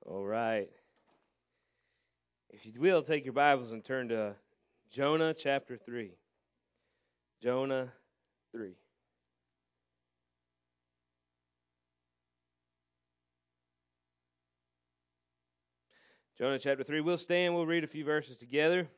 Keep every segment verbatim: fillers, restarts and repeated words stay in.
All right. If you will, take your Bibles and turn to Jonah chapter three. Jonah three. Jonah chapter three. We'll stand, we'll read a few verses together.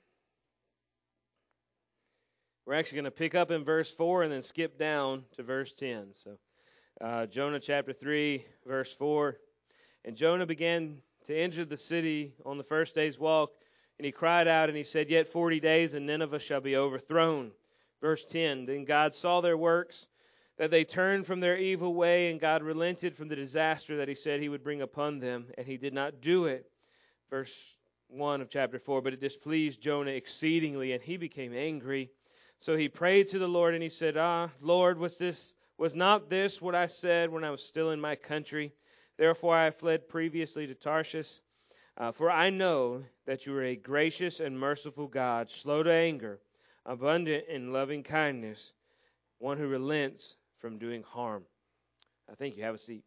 We're actually going to pick up in verse four and then skip down to verse ten. So, uh, Jonah chapter three, verse four. And Jonah began to enter the city on the first day's walk, and he cried out, and he said, Yet forty days, and Nineveh shall be overthrown. Verse ten, Then God saw their works, that they turned from their evil way, and God relented from the disaster that he said he would bring upon them, and he did not do it. Verse one of chapter four, But it displeased Jonah exceedingly, and he became angry. So he prayed to the Lord, and he said, Ah, Lord, was this was not this what I said when I was still in my country? Therefore I fled previously to Tarshish. Uh, for I know that you are a gracious and merciful God, slow to anger, abundant in loving kindness, one who relents from doing harm. I think you have a seat.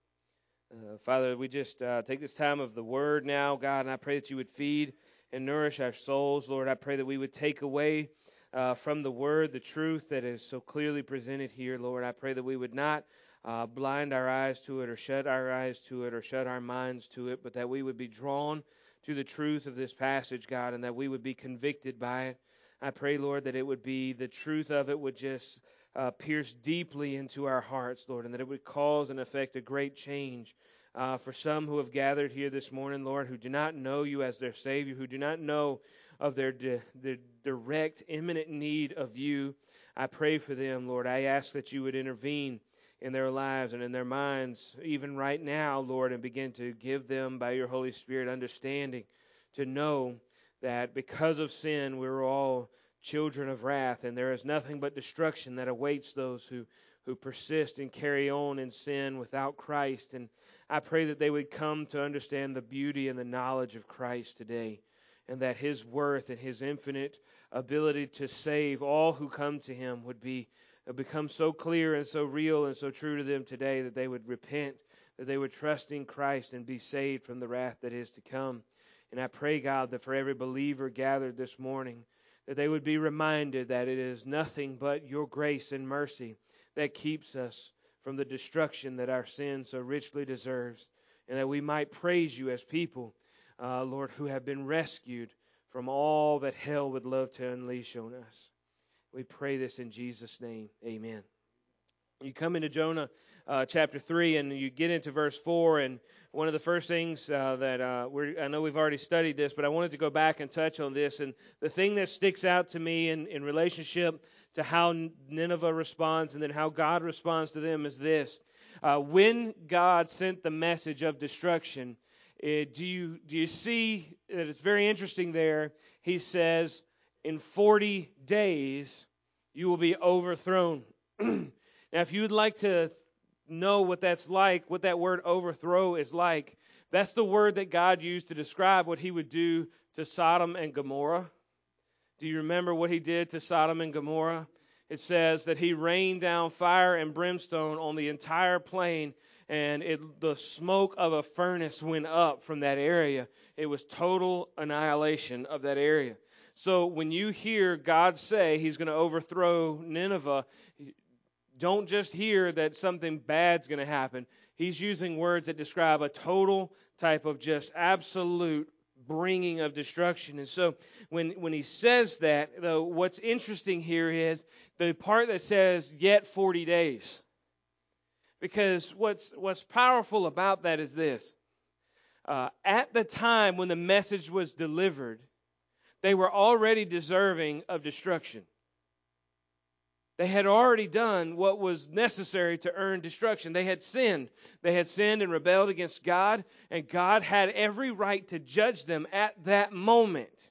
Uh, Father, we just uh, take this time of the Word now, God, and I pray that you would feed and nourish our souls. Lord, I pray that we would take away uh, from the Word the truth that is so clearly presented here. Lord, I pray that we would not Uh, blind our eyes to it or shut our eyes to it or shut our minds to it, but that we would be drawn to the truth of this passage, God, and that we would be convicted by it. I pray, Lord, that it would be, the truth of it would just uh, pierce deeply into our hearts, Lord, and that it would cause and affect a great change uh, for some who have gathered here this morning, Lord, who do not know you as their Savior, who do not know of their, di- their direct, imminent need of you. I pray for them, Lord. I ask that you would intervene in their lives and in their minds, even right now, Lord, and begin to give them, by your Holy Spirit, understanding to know that because of sin, we're all children of wrath, and there is nothing but destruction that awaits those who, who persist and carry on in sin without Christ. And I pray that they would come to understand the beauty and the knowledge of Christ today, and that His worth and His infinite ability to save all who come to Him would be become so clear and so real and so true to them today that they would repent, that they would trust in Christ and be saved from the wrath that is to come. And I pray, God, that for every believer gathered this morning, that they would be reminded that it is nothing but your grace and mercy that keeps us from the destruction that our sin so richly deserves, and that we might praise you as people, uh, Lord, who have been rescued from all that hell would love to unleash on us. We pray this in Jesus' name. Amen. You come into Jonah uh, chapter three, and you get into verse four, and one of the first things uh, that uh, we're, I know we've already studied this, but I wanted to go back and touch on this. And the thing that sticks out to me in, in relationship to how Nineveh responds and then how God responds to them is this. Uh, when God sent the message of destruction, uh, do you do you see that it's very interesting there? He says, in forty days, you will be overthrown. Now, if you would like to know what that's like, what that word overthrow is like, that's the word that God used to describe what He would do to Sodom and Gomorrah. Do you remember what He did to Sodom and Gomorrah? It says that He rained down fire and brimstone on the entire plain, and it, the smoke of a furnace went up from that area. It was total annihilation of that area. So when you hear God say He's going to overthrow Nineveh, don't just hear that something bad's going to happen. He's using words that describe a total type of just absolute bringing of destruction. And so when, when he says that, though, what's interesting here is the part that says, yet forty days. Because what's, what's powerful about that is this. Uh, at the time when the message was delivered, they were already deserving of destruction. They had already done what was necessary to earn destruction. They had sinned. They had sinned and rebelled against God, and God had every right to judge them at that moment.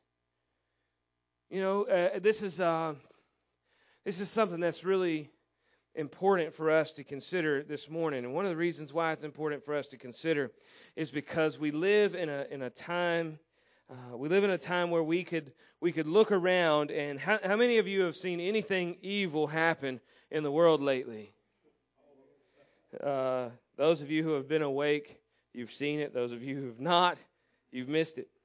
You know, uh, this is uh, this is something that's really important for us to consider this morning. And one of the reasons why it's important for us to consider is because we live in a in a time. Uh, we live in a time where we could we could look around, and how, how many of you have seen anything evil happen in the world lately? Uh, those of you who have been awake, you've seen it. Those of you who have not, you've missed it.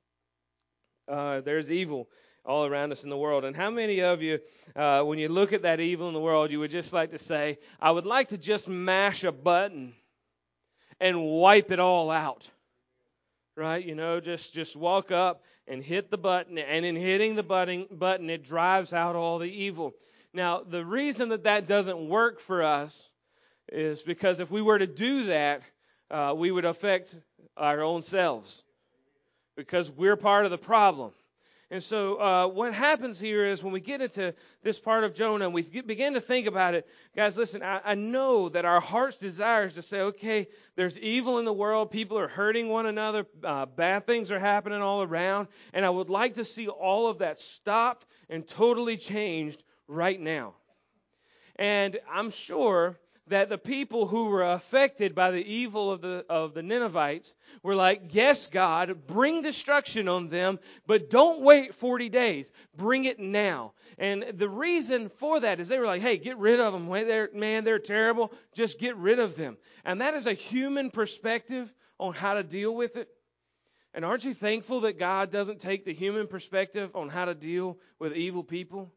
Uh, there's evil all around us in the world. And how many of you, uh, when you look at that evil in the world, you would just like to say, I would like to just mash a button and wipe it all out? Right? You know, just, just walk up and hit the button, and in hitting the button, button, it drives out all the evil. Now, the reason that that doesn't work for us is because if we were to do that, uh, we would affect our own selves, because we're part of the problem. And so uh, what happens here is when we get into this part of Jonah and we get, begin to think about it, guys, listen, I, I know that our heart's desire is to say, okay, there's evil in the world. People are hurting one another. Uh, bad things are happening all around. And I would like to see all of that stopped and totally changed right now. And I'm sure that the people who were affected by the evil of the of the Ninevites were like, yes, God, bring destruction on them, but don't wait forty days. Bring it now. And the reason for that is they were like, hey, get rid of them. They're, man, they're terrible. Just get rid of them. And that is a human perspective on how to deal with it. And aren't you thankful that God doesn't take the human perspective on how to deal with evil people?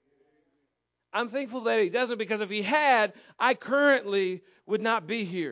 I'm thankful that He doesn't, because if He had, I currently would not be here.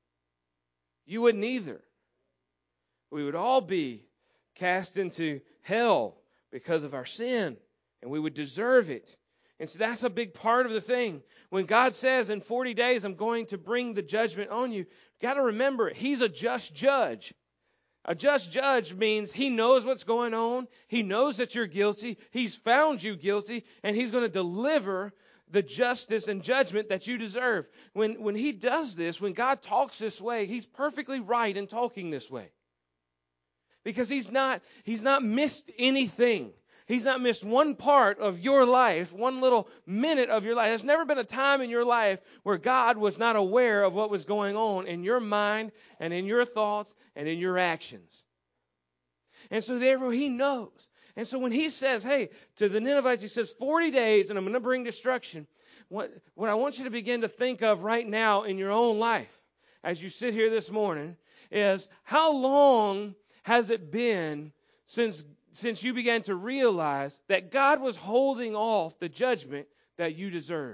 You wouldn't either. We would all be cast into hell because of our sin, and we would deserve it. And so that's a big part of the thing. When God says in forty days, I'm going to bring the judgment on you, you've got to remember, He's a just judge. A just judge means He knows what's going on. He knows that you're guilty. He's found you guilty, and He's going to deliver the justice and judgment that you deserve. When, when He does this, when God talks this way, He's perfectly right in talking this way. Because He's not, He's not missed anything. He's not missed one part of your life, one little minute of your life. There's never been a time in your life where God was not aware of what was going on in your mind and in your thoughts and in your actions. And so therefore He knows. And so when He says, hey, to the Ninevites, He says, forty days and I'm going to bring destruction. What, what I want you to begin to think of right now in your own life as you sit here this morning is, how long has it been since Since you began to realize that God was holding off the judgment that you deserve?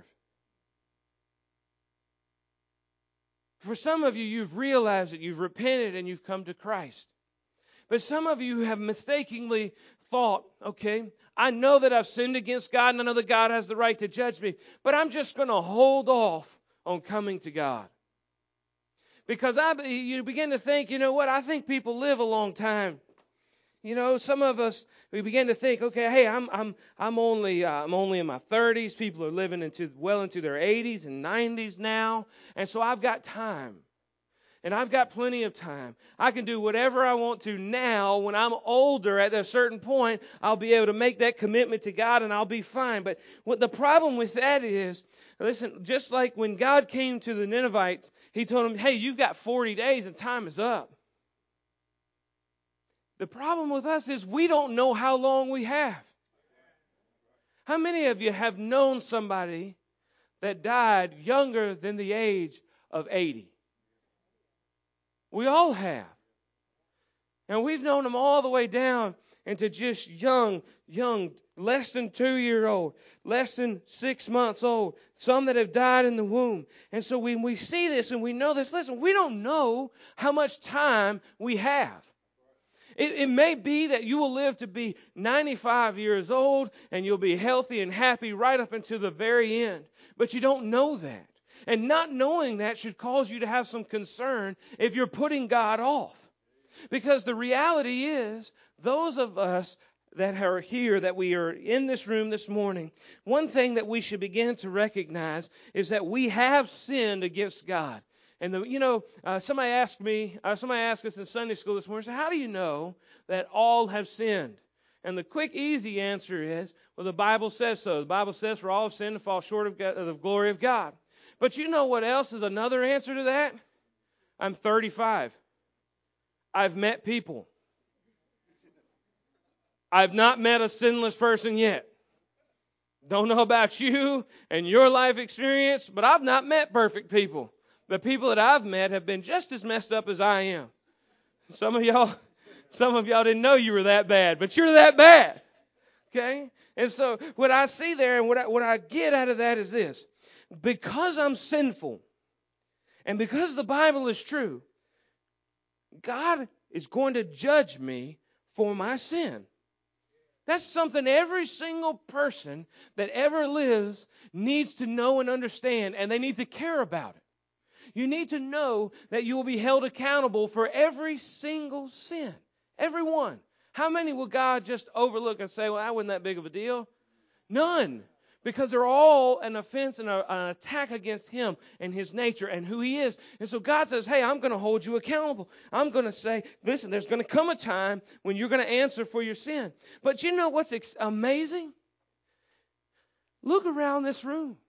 For some of you, you've realized that you've repented and you've come to Christ. But some of you have mistakenly thought, okay, I know that I've sinned against God and I know that God has the right to judge me, but I'm just going to hold off on coming to God. Because I, you begin to think, you know what, I think people live a long time. You know, some of us, we begin to think, okay, hey, I'm I'm I'm only uh, I'm only in my thirties. People are living into well into their eighties and nineties now, and so I've got time, and I've got plenty of time. I can do whatever I want to now. When I'm older, at a certain point, I'll be able to make that commitment to God, and I'll be fine. But what the problem with that is, listen, just like when God came to the Ninevites, He told them, hey, you've got forty days, and time is up. The problem with us is we don't know how long we have. How many of you have known somebody that died younger than the age of eighty? We all have. And we've known them all the way down into just young, young, less than two-year-old, less than six months old, some that have died in the womb. And so when we see this and we know this, listen, we don't know how much time we have. It, it may be that you will live to be ninety-five years old and you'll be healthy and happy right up until the very end. But you don't know that. And not knowing that should cause you to have some concern if you're putting God off. Because the reality is, those of us that are here, that we are in this room this morning, one thing that we should begin to recognize is that we have sinned against God. And, the, you know, uh, somebody asked me, uh, somebody asked us in Sunday school this morning, so how do you know that all have sinned? And the quick, easy answer is, well, the Bible says so. The Bible says, for all have sinned and fall short of, God, of the glory of God. But you know what else is another answer to that? I'm thirty-five. I've met people. I've not met a sinless person yet. Don't know about you and your life experience, but I've not met perfect people. The people that I've met have been just as messed up as I am. Some of y'all, some of y'all didn't know you were that bad, but you're that bad. Okay? And so what I see there and what I, what I get out of that is this. Because I'm sinful and because the Bible is true, God is going to judge me for my sin. That's something every single person that ever lives needs to know and understand, and they need to care about it. You need to know that you will be held accountable for every single sin. Every one. How many will God just overlook and say, well, that wasn't that big of a deal? None. Because they're all an offense and a, an attack against Him and His nature and who He is. And so God says, hey, I'm going to hold you accountable. I'm going to say, listen, there's going to come a time when you're going to answer for your sin. But you know what's ex- amazing? Look around this room.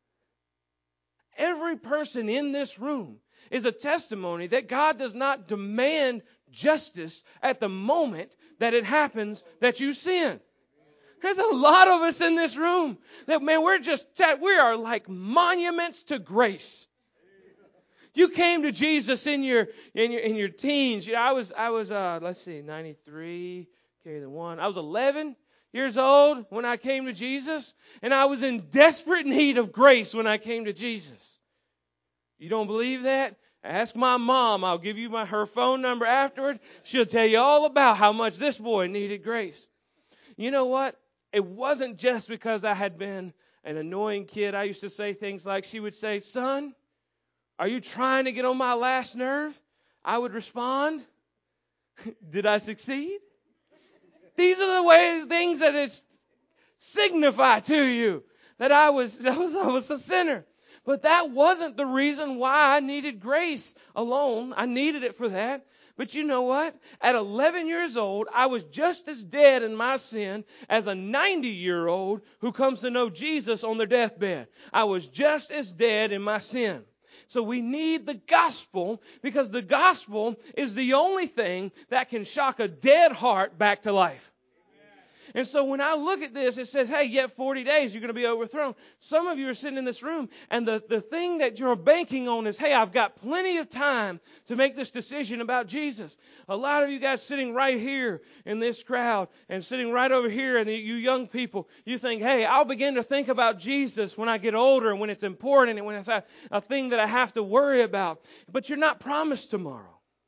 Every person in this room is a testimony that God does not demand justice at the moment that it happens that you sin. There's a lot of us in this room that, man, we're just, we are like monuments to grace. You came to Jesus in your in your in your teens. You know, I was I was uh let's see, ninety-three, carry the one. I was eleven years old when I came to Jesus, and I was in desperate need of grace when I came to Jesus. You don't believe that? Ask my mom. I'll give you my her phone number afterward. She'll tell you all about how much this boy needed grace. You know what? It wasn't just because I had been an annoying kid. I used to say things like, she would say, son, are you trying to get on my last nerve? I would respond, did I succeed? These are the way things that it signify to you that I was, I was, I was a sinner. But that wasn't the reason why I needed grace alone. I needed it for that. But you know what? At eleven years old, I was just as dead in my sin as a ninety-year-old who comes to know Jesus on their deathbed. I was just as dead in my sin. So we need the gospel because the gospel is the only thing that can shock a dead heart back to life. And so when I look at this, it says, hey, yet forty days, you're going to be overthrown. Some of you are sitting in this room, and the, the thing that you're banking on is, hey, I've got plenty of time to make this decision about Jesus. A lot of you guys sitting right here in this crowd and sitting right over here, and you young people, you think, hey, I'll begin to think about Jesus when I get older and when it's important and when it's a, a thing that I have to worry about. But you're not promised tomorrow.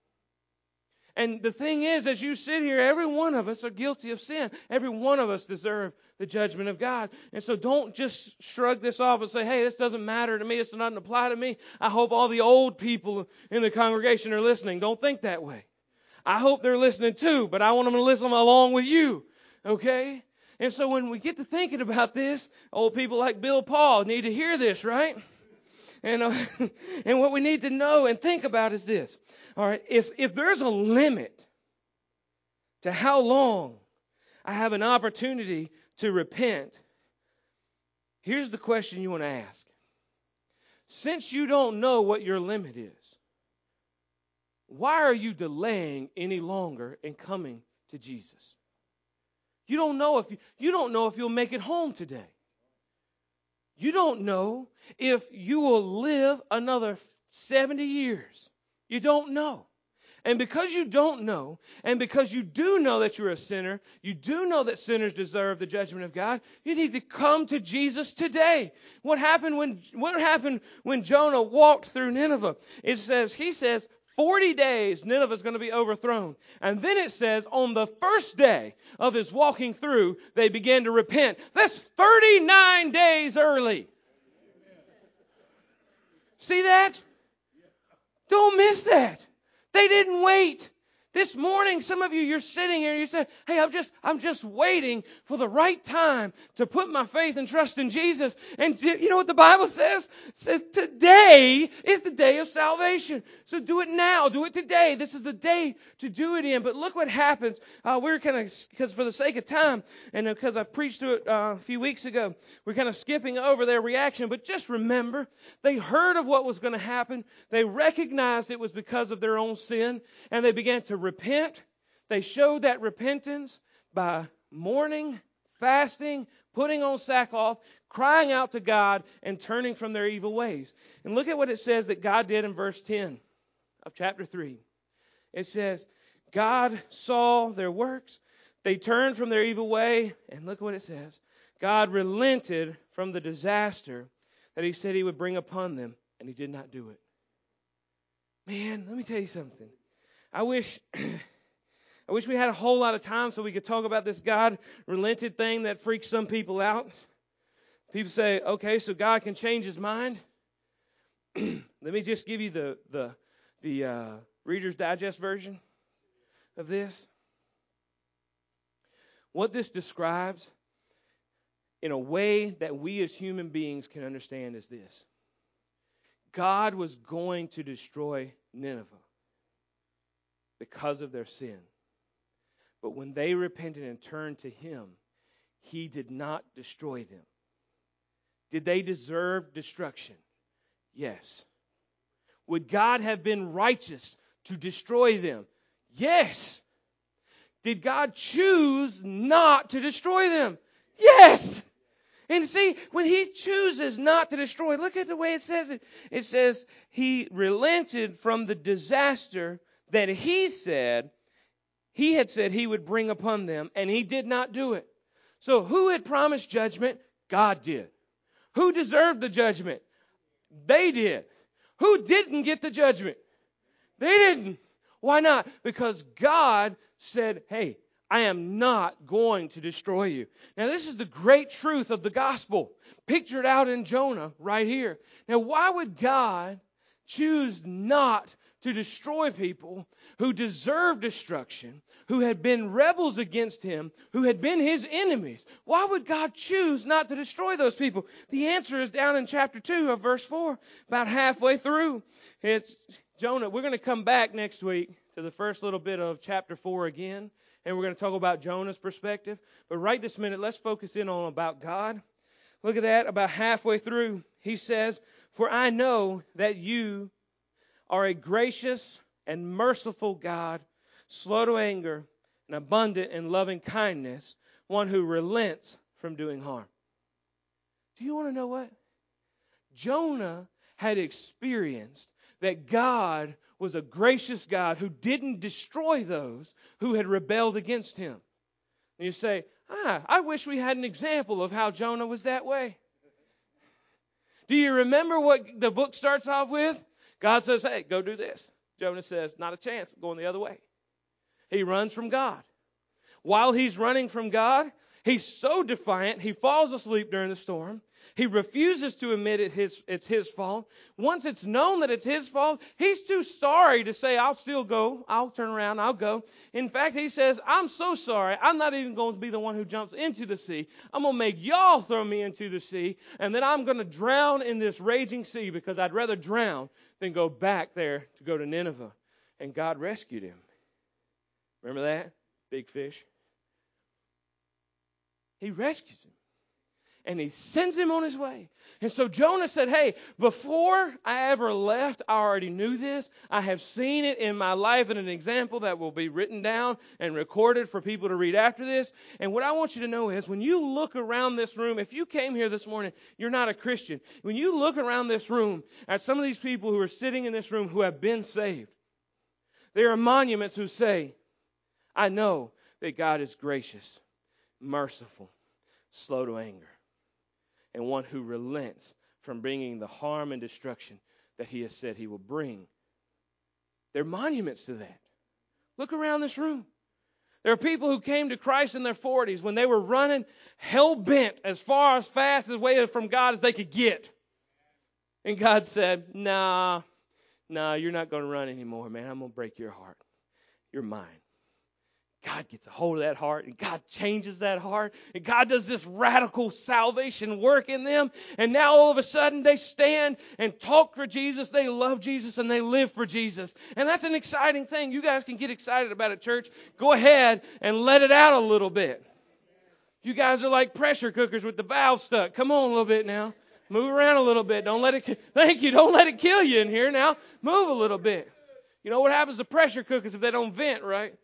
And the thing is, as you sit here, every one of us are guilty of sin. Every one of us deserve the judgment of God. And so don't just shrug this off and say, hey, this doesn't matter to me. This doesn't apply to me. I hope all the old people in the congregation are listening. Don't think that way. I hope they're listening too, but I want them to listen along with you. Okay? And so when we get to thinking about this, old people like Bill Paul need to hear this, right? And uh, and what we need to know and think about is this. All right, if if there's a limit to how long I have an opportunity to repent, here's the question you want to ask. Since you don't know what your limit is, why are you delaying any longer in coming to Jesus? You don't know if you, you don't know if you'll make it home today. You don't know if you will live another seventy years. You don't know. And because you don't know, and because you do know that you're a sinner, you do know that sinners deserve the judgment of God, you need to come to Jesus today. What happened when, what happened when Jonah walked through Nineveh? It says, he says, forty days Nineveh is going to be overthrown. And then it says, on the first day of his walking through, they began to repent. That's thirty-nine days early. See that? Don't miss that. They didn't wait. This morning, some of you, you're sitting here and you said, hey, I'm just, I'm just waiting for the right time to put my faith and trust in Jesus. And you know what the Bible says? It says today is the day of salvation. So do it now. Do it today. This is the day to do it in. But look what happens. Uh, we're kind of, because for the sake of time, and because I preached to it uh, a few weeks ago, we're kind of skipping over their reaction. But just remember, they heard of what was going to happen. They recognized it was because of their own sin. And they began to repent. They showed that repentance by mourning, fasting, putting on sackcloth, crying out to God, and turning from their evil ways. And look at what it says that God did in verse ten of chapter three. It says, God saw their works. They turned from their evil way. And look what it says. God relented from the disaster that he said he would bring upon them. And he did not do it. Man, let me tell you something. I wish... I wish we had a whole lot of time so we could talk about this God relented thing that freaks some people out. People say, okay, so God can change his mind. Let me just give you the the the uh, Reader's Digest version of this. What this describes in a way that we as human beings can understand is this. God was going to destroy Nineveh because of their sin. But when they repented and turned to him, he did not destroy them. Did they deserve destruction? Yes. Would God have been righteous to destroy them? Yes. Did God choose not to destroy them? Yes. And see, when he chooses not to destroy, look at the way it says it. It says, he relented from the disaster that he said, He had said he would bring upon them, and he did not do it. So who had promised judgment? God did. Who deserved the judgment? They did. Who didn't get the judgment? They didn't. Why not? Because God said, hey, I am not going to destroy you. Now this is the great truth of the gospel, pictured out in Jonah right here. Now why would God choose not to destroy people who deserve destruction, who had been rebels against him, who had been his enemies? Why would God choose not to destroy those people? The answer is down in chapter two of verse four, about halfway through. It's Jonah. We're going to come back next week to the first little bit of chapter four again, and we're going to talk about Jonah's perspective. But right this minute, let's focus in on about God. Look at that, about halfway through. He says, for I know that you are a gracious and merciful God, slow to anger and abundant in loving kindness, one who relents from doing harm. Do you want to know what? Jonah had experienced that God was a gracious God who didn't destroy those who had rebelled against him. And you say, ah, I wish we had an example of how Jonah was that way. Do you remember what the book starts off with? God says, hey, go do this. Jonah says, not a chance. I'm going the other way. He runs from God. While he's running from God, he's so defiant, he falls asleep during the storm. He refuses to admit it his, it's his fault. Once it's known that it's his fault, he's too sorry to say, I'll still go. I'll turn around. I'll go. In fact, he says, I'm so sorry. I'm not even going to be the one who jumps into the sea. I'm going to make y'all throw me into the sea, and then I'm going to drown in this raging sea because I'd rather drown than go back there to go to Nineveh. And God rescued him. Remember that? Big fish. He rescues him. And he sends him on his way. And so Jonah said, hey, before I ever left, I already knew this. I have seen it in my life in an example that will be written down and recorded for people to read after this. And what I want you to know is when you look around this room, if you came here this morning, you're not a Christian. When you look around this room at some of these people who are sitting in this room who have been saved, there are monuments who say, I know that God is gracious, merciful, slow to anger, and one who relents from bringing the harm and destruction that he has said he will bring. They're monuments to that. Look around this room. There are people who came to Christ in their forties when they were running hell-bent as far as fast away from God as they could get. And God said, nah, nah, you're not going to run anymore, man. I'm going to break your heart. You're mine. God gets a hold of that heart, and God changes that heart, and God does this radical salvation work in them, and now all of a sudden they stand and talk for Jesus, they love Jesus, and they live for Jesus. And that's an exciting thing. You guys can get excited about it, church. Go ahead and let it out a little bit. You guys are like pressure cookers with the valve stuck. Come on a little bit now. Move around a little bit. Don't let it, thank you, don't let it kill you in here now. Move a little bit. You know what happens to pressure cookers if they don't vent, right?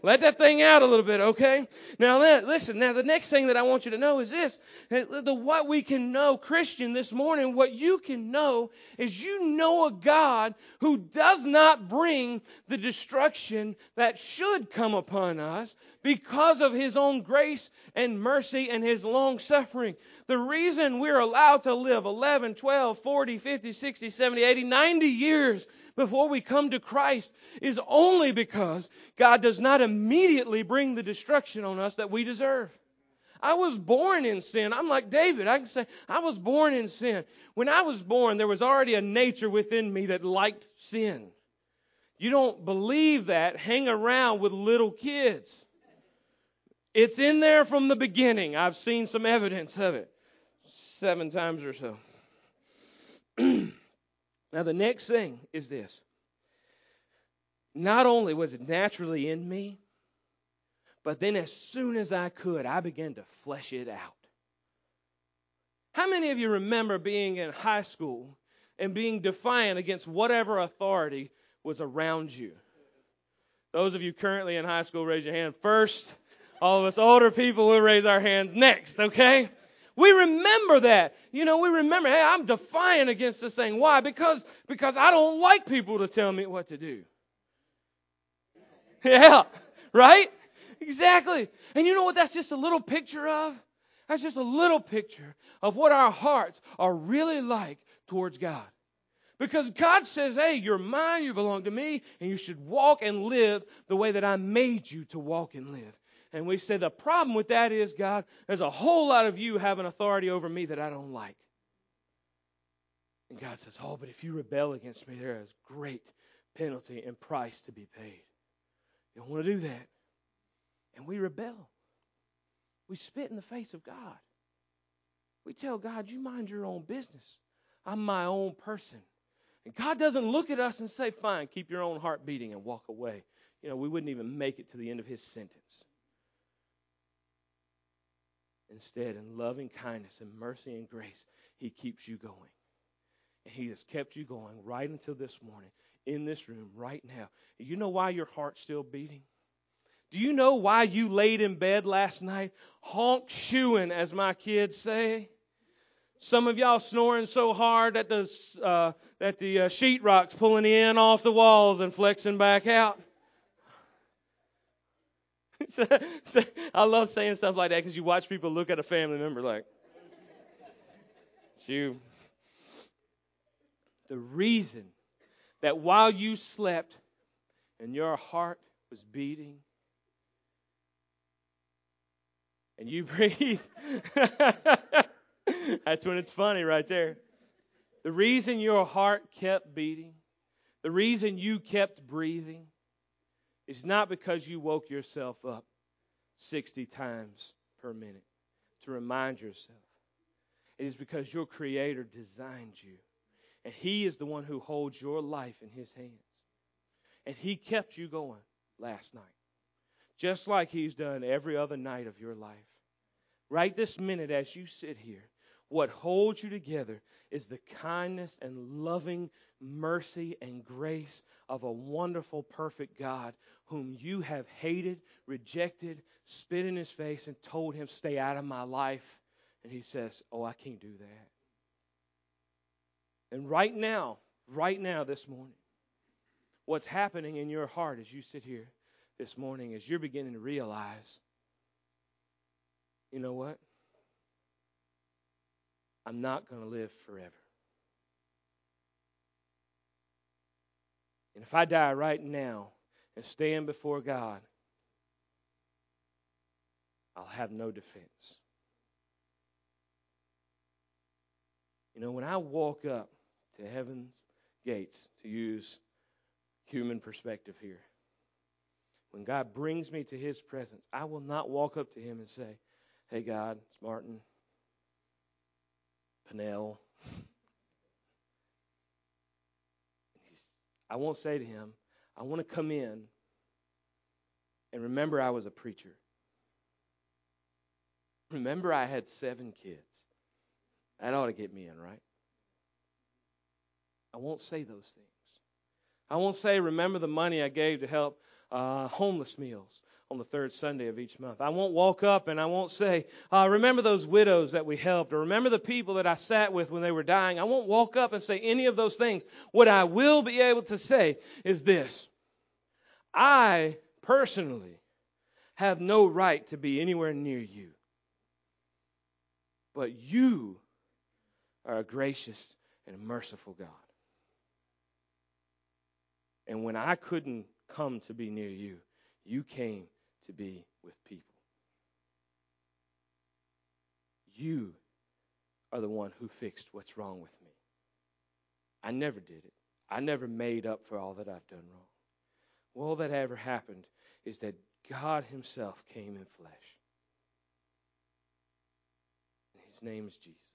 Let that thing out a little bit, okay? Now, listen, now the next thing that I want you to know is this. The, what we can know, Christian, this morning, what you can know is you know a God who does not bring the destruction that should come upon us because of His own grace and mercy and His long suffering. The reason we're allowed to live eleven, twelve, forty, fifty, sixty, seventy, eighty, ninety years before we come to Christ is only because God does not immediately bring the destruction on us that we deserve. I was born in sin. I'm like David. I can say, I was born in sin. When I was born, there was already a nature within me that liked sin. You don't believe that? Hang around with little kids. It's in there from the beginning. I've seen some evidence of it. Seven times or so. Now, the next thing is this. Not only was it naturally in me, but then as soon as I could, I began to flesh it out. How many of you remember being in high school and being defiant against whatever authority was around you? Those of you currently in high school, raise your hand first. All of us older people will raise our hands next, okay? We remember that. You know, we remember, hey, I'm defiant against this thing. Why? Because, because I don't like people to tell me what to do. Yeah, right? Exactly. And you know what that's just a little picture of? That's just a little picture of what our hearts are really like towards God. Because God says, hey, you're mine, you belong to me, and you should walk and live the way that I made you to walk and live. And we say the problem with that is, God, there's a whole lot of you having authority over me that I don't like. And God says, oh, but if you rebel against me, there is great penalty and price to be paid. You don't want to do that. And we rebel. We spit in the face of God. We tell God, you mind your own business. I'm my own person. And God doesn't look at us and say, fine, keep your own heart beating and walk away. You know, we wouldn't even make it to the end of His sentence. Instead, in loving kindness and mercy and grace, He keeps you going. And He has kept you going right until this morning, in this room, right now. You know why your heart's still beating? Do you know why you laid in bed last night, honk shoeing, as my kids say? Some of y'all snoring so hard that the uh, that the uh, sheetrock's pulling in off the walls and flexing back out. so, so, I love saying stuff like that because you watch people look at a family member like, you. The reason that while you slept and your heart was beating and you breathed, that's when it's funny right there. The reason your heart kept beating, the reason you kept breathing, is not because you woke yourself up sixty times per minute to remind yourself. It is because your Creator designed you. And He is the one who holds your life in His hands. And He kept you going last night. Just like He's done every other night of your life. Right this minute as you sit here, what holds you together is the kindness and loving mercy and grace of a wonderful, perfect God whom you have hated, rejected, spit in His face, and told Him, stay out of my life. And He says, oh, I can't do that. And right now, right now this morning, what's happening in your heart as you sit here this morning is you're beginning to realize, you know what? I'm not going to live forever. And if I die right now and stand before God, I'll have no defense. You know, when I walk up to heaven's gates, to use human perspective here, when God brings me to His presence, I will not walk up to Him and say, hey, God, it's Martin, Pennell. I won't say to Him, I want to come in and remember I was a preacher. Remember I had seven kids. That ought to get me in, right? I won't say those things. I won't say, remember the money I gave to help uh, homeless meals. on the third Sunday of each month. I won't walk up and I won't say, uh, remember those widows that we helped, or remember the people that I sat with when they were dying. I won't walk up and say any of those things. What I will be able to say is this: I personally have no right to be anywhere near you, but you are a gracious and a merciful God. And when I couldn't come to be near you, you came to be with people. You are the one who fixed what's wrong with me. I never did it. I never made up for all that I've done wrong. All that ever happened is that God himself came in flesh. His name is Jesus.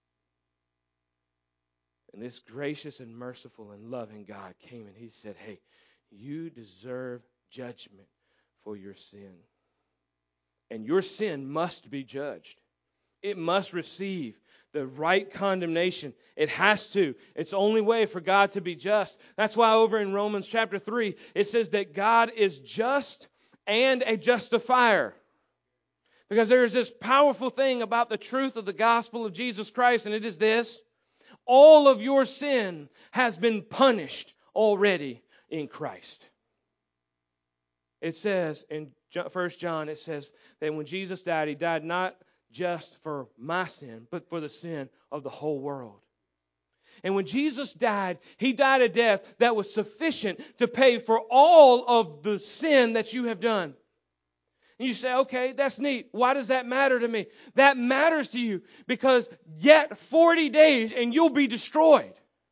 And this gracious and merciful and loving God came and he said, hey, you deserve judgment for your sin. And your sin must be judged. It must receive the right condemnation. It has to. It's the only way for God to be just. That's why over in Romans chapter three, it says that God is just and a justifier. Because there is this powerful thing about the truth of the gospel of Jesus Christ, and it is this: all of your sin has been punished already in Christ. It says in First John, it says that when Jesus died, he died not just for my sin, but for the sin of the whole world. And when Jesus died, he died a death that was sufficient to pay for all of the sin that you have done. And you say, okay, that's neat. Why does that matter to me? That matters to you because yet forty days and you'll be destroyed.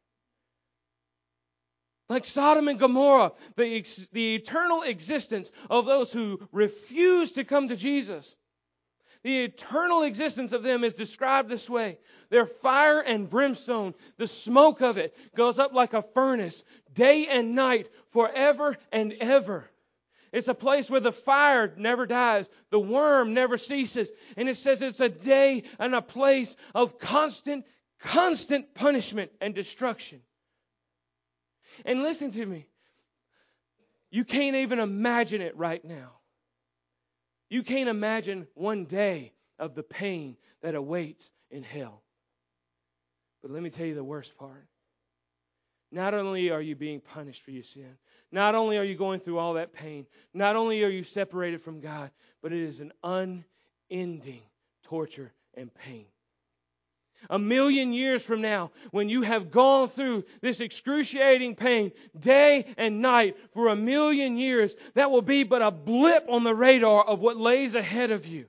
Like Sodom and Gomorrah, the, ex- the eternal existence of those who refuse to come to Jesus. The eternal existence of them is described this way. Their fire and brimstone, the smoke of it goes up like a furnace, day and night, forever and ever. It's a place where the fire never dies, the worm never ceases. And it says it's a day and a place of constant, constant punishment and destruction. And listen to me. You can't even imagine it right now. You can't imagine one day of the pain that awaits in hell. But let me tell you the worst part. Not only are you being punished for your sin, not only are you going through all that pain, not only are you separated from God, but it is an unending torture and pain. A million years from now, when you have gone through this excruciating pain day and night for a million years, that will be but a blip on the radar of what lays ahead of you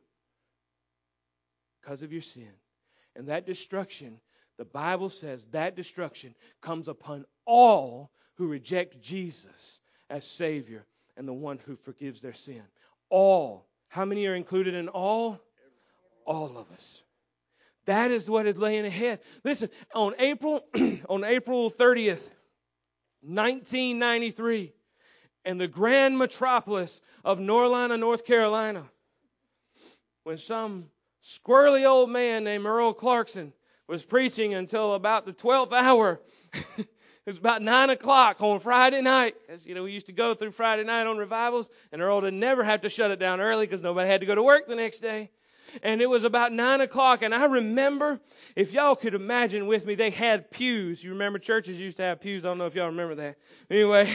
because of your sin. And that destruction, the Bible says that destruction comes upon all who reject Jesus as Savior and the one who forgives their sin. All. How many are included in all? All of us. That is what is laying ahead. Listen, on April on April thirtieth, nineteen ninety-three, in the grand metropolis of Norlina, North Carolina, when some squirrely old man named Earl Clarkson was preaching until about the twelfth hour. It was about nine o'clock on Friday night. As you know, we used to go through Friday night on revivals, and Earl didn't never have to shut it down early because nobody had to go to work the next day. And it was about nine o'clock, and I remember, if y'all could imagine with me, they had pews. You remember churches used to have pews? I don't know if y'all remember that. Anyway,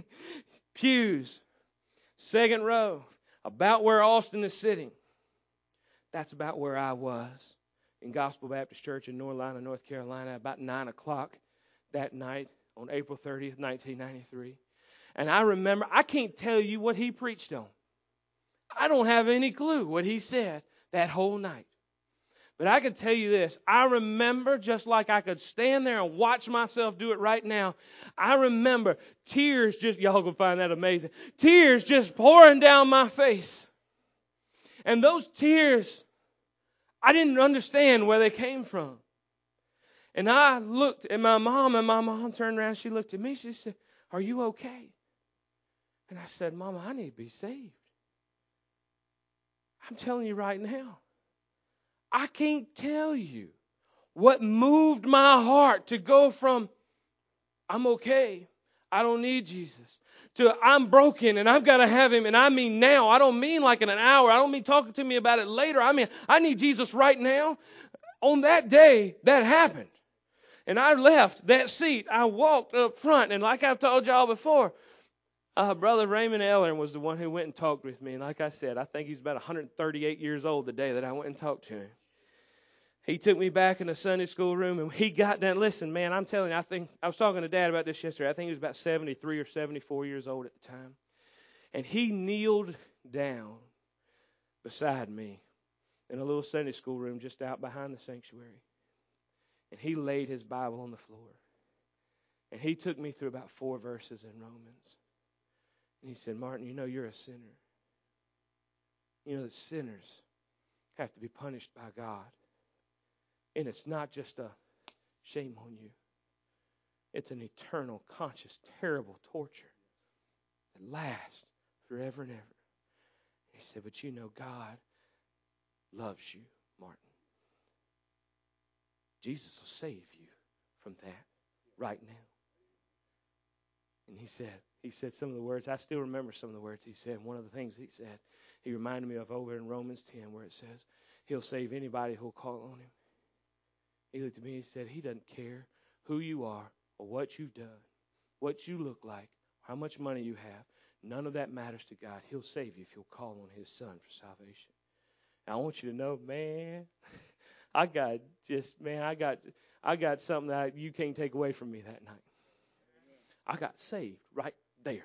pews, second row, about where Austin is sitting. That's about where I was in Gospel Baptist Church in Norlina, North Carolina, about nine o'clock that night on April thirtieth, nineteen ninety-three. And I remember, I can't tell you what he preached on. I don't have any clue what he said that whole night. But I can tell you this. I remember, just like I could stand there and watch myself do it right now, I remember tears just, y'all can find that amazing, tears just pouring down my face. And those tears, I didn't understand where they came from. And I looked at my mom, and my mom turned around, she looked at me, she said, "Are you okay?" And I said, "Mama, I need to be saved." I'm telling you right now, I can't tell you what moved my heart to go from, I'm okay, I don't need Jesus, to I'm broken and I've got to have him, and I mean now. I don't mean like in an hour. I don't mean talking to me about it later. I mean, I need Jesus right now. On that day, that happened. And I left that seat. I walked up front, and like I've told y'all before, uh, Brother Raymond Eller was the one who went and talked with me. And like I said, I think he's about one hundred thirty-eight years old the day that I went and talked to him. He took me back in the Sunday school room, and he got down. Listen, man, I'm telling you, I think I was talking to Dad about this yesterday. I think he was about seventy-three or seventy-four years old at the time. And he kneeled down beside me in a little Sunday school room just out behind the sanctuary. And he laid his Bible on the floor. And he took me through about four verses in Romans. And he said, Martin, you know you're a sinner. You know that sinners have to be punished by God. And it's not just a shame on you. It's an eternal, conscious, terrible torture that lasts forever and ever. He said, but you know God loves you, Martin. Jesus will save you from that right now. And he said, he said some of the words, I still remember some of the words he said. One of the things he said, he reminded me of over in Romans ten where it says, he'll save anybody who'll call on him. He looked at me and he said, he doesn't care who you are or what you've done, what you look like, how much money you have. None of that matters to God. He'll save you if you'll call on his son for salvation. And I want you to know, man, I got just, man, I got I got something that you can't take away from me that night. I got saved right there.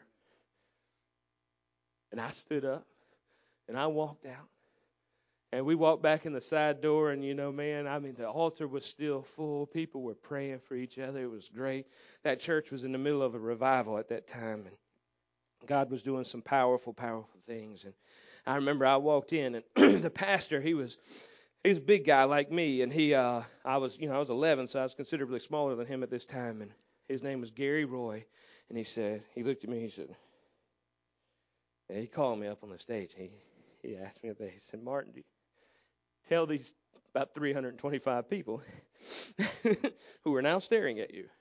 And I stood up and I walked out. And we walked back in the side door, and, you know, man, I mean, the altar was still full. People were praying for each other. It was great. That church was in the middle of a revival at that time, and God was doing some powerful, powerful things. And I remember I walked in, and the pastor, he was he was a big guy like me, and he, uh, I was, you know, I was eleven, so I was considerably smaller than him at this time, and his name was Gary Roy, and he said, he looked at me, he said, and he called me up on the stage. He he asked me up there, he said, Martin, do you tell these about three hundred twenty-five people who are now staring at you,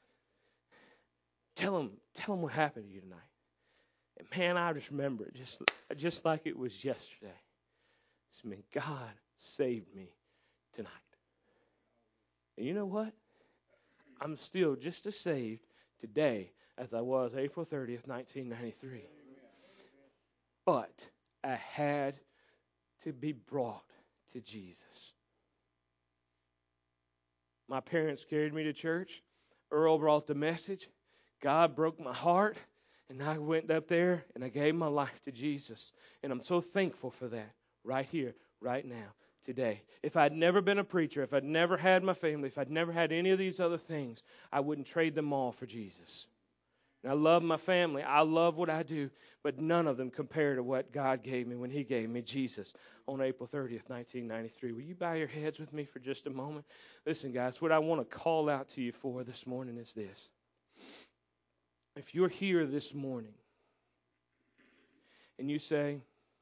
tell them, tell them what happened to you tonight. And man, I just remember it just, just like it was yesterday. I mean, God saved me tonight. And you know what? I'm still just as saved today as I was April thirtieth, nineteen ninety-three. But I had to be brought to Jesus. My parents carried me to church. Earl brought the message. God broke my heart. And I went up there and I gave my life to Jesus. And I'm so thankful for that right here, right now, today. If I'd never been a preacher, if I'd never had my family, if I'd never had any of these other things, I wouldn't trade them all for Jesus. And I love my family. I love what I do. But none of them compare to what God gave me when He gave me Jesus on April thirtieth, nineteen ninety-three. Will you bow your heads with me for just a moment? Listen, guys, what I want to call out to you for this morning is this. If you're here this morning and you say,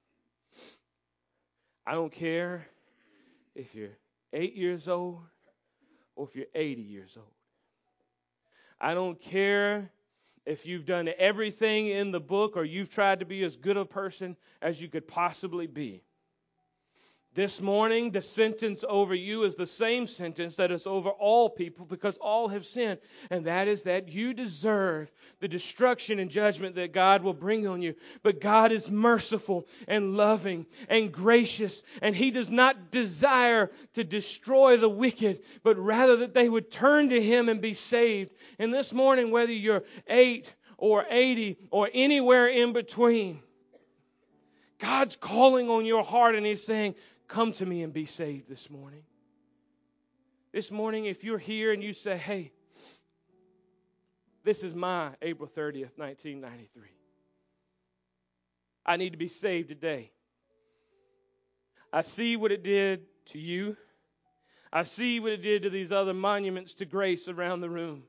I don't care if you're eight years old or if you're eighty years old. I don't care if you've done everything in the book or you've tried to be as good a person as you could possibly be. This morning, the sentence over you is the same sentence that is over all people because all have sinned. And that is that you deserve the destruction and judgment that God will bring on you. But God is merciful and loving and gracious. And He does not desire to destroy the wicked, but rather that they would turn to Him and be saved. And this morning, whether you're eight or eighty or anywhere in between, God's calling on your heart and He's saying, come to me and be saved this morning. This morning, if you're here and you say, hey, this is my April thirtieth, nineteen ninety-three. I need to be saved today. I see what it did to you. I see what it did to these other monuments to grace around the room.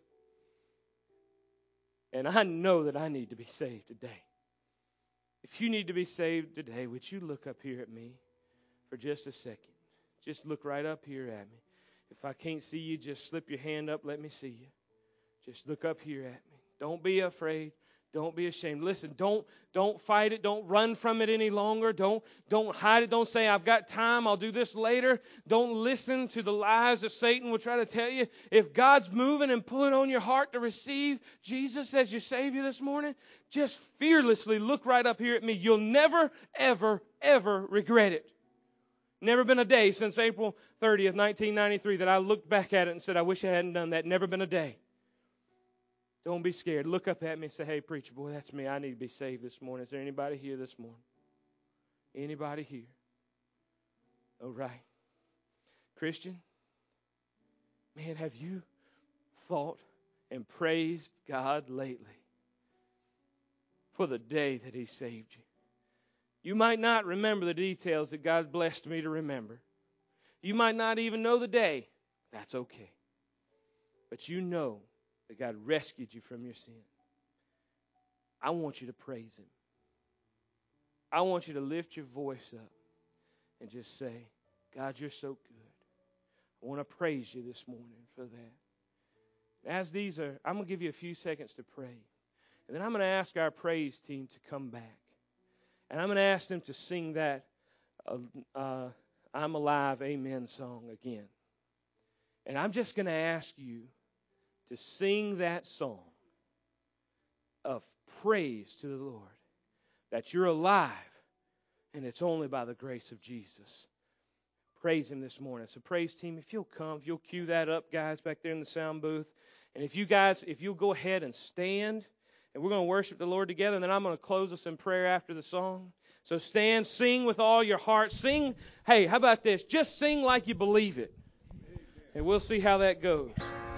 And I know that I need to be saved today. If you need to be saved today, would you look up here at me for just a second? Just look right up here at me. If I can't see you, just slip your hand up. Let me see you. Just look up here at me. Don't be afraid. Don't be ashamed. Listen, don't don't fight it. Don't run from it any longer. Don't don't hide it. Don't say, I've got time, I'll do this later. Don't listen to the lies that Satan will try to tell you. If God's moving and pulling on your heart to receive Jesus as your Savior this morning, just fearlessly look right up here at me. You'll never, ever, ever regret it. Never been a day since April thirtieth, nineteen ninety-three that I looked back at it and said, I wish I hadn't done that. Never been a day. Don't be scared. Look up at me and say, hey, preacher, boy, that's me. I need to be saved this morning. Is there anybody here this morning? Anybody here? All right. Christian, man, have you thought and praised God lately for the day that He saved you? You might not remember the details that God blessed me to remember. You might not even know the day. That's okay. But you know that God rescued you from your sin. I want you to praise Him. I want you to lift your voice up and just say, God, you're so good. I want to praise you this morning for that. As these are, I'm going to give you a few seconds to pray. And then I'm going to ask our praise team to come back. And I'm going to ask them to sing that uh, uh, I'm Alive, Amen song again. And I'm just going to ask you to sing that song of praise to the Lord, that you're alive, and it's only by the grace of Jesus. Praise Him this morning. So praise team, if you'll come, if you'll cue that up, guys, back there in the sound booth. And if you guys, if you'll go ahead and stand, and we're going to worship the Lord together, and then I'm going to close us in prayer after the song. So stand, sing with all your heart. Sing, hey, how about this? Just sing like you believe it. And we'll see how that goes.